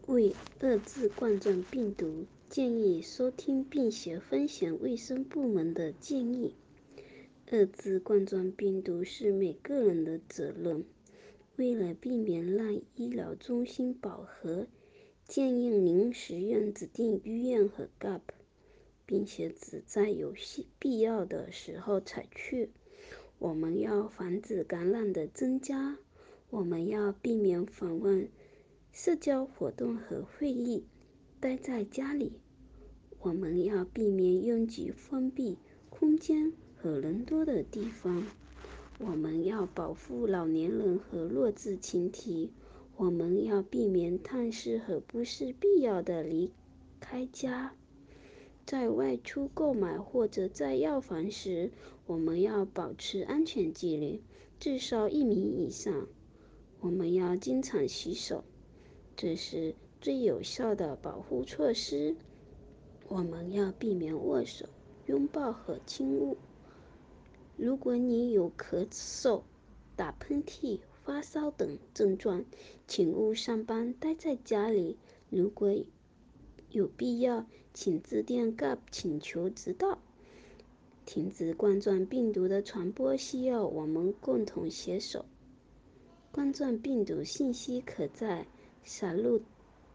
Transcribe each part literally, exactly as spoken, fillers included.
为遏制冠状病毒，建议收听并且分享卫生部门的建议。遏制冠状病毒是每个人的责任。为了避免让医疗中心饱和，建议您使用指定医院和 G A P， 并且只在有必要的时候才去。我们要防止感染的增加。我们要避免访问社交活动和会议，待在家里。我们要避免拥挤封闭空间和人多的地方。我们要保护老年人和弱智群体。我们要避免探视和不是必要的离开家。在外出购买或者在药房时，我们要保持安全距离，至少一米以上。我们要经常洗手，这是最有效的保护措施。我们要避免握手、拥抱和亲吻。如果你有咳嗽、打喷嚏、发烧等症状，请勿上班，待在家里。如果有必要，请致电 G A P 请求指导。停止冠状病毒的传播需要我们共同携手。冠状病毒信息可在 salut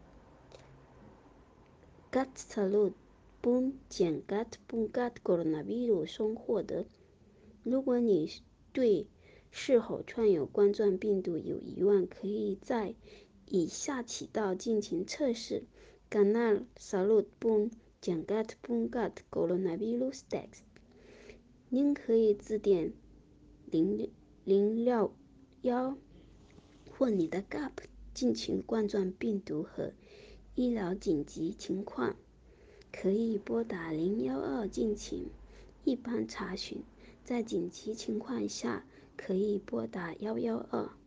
gatsalut 点 gat 点 gat coronavirus 中获得。如果你对是否患有冠状病毒有疑问，可以在以下渠道进行测试：canal salut 点 gat 点 gat coronavirus test。您可以致电零零六幺或你的 G A P 进行冠状病毒和医疗紧急情况，可以拨打零一二进行一般查询。在紧急情况下，可以拨打一一二。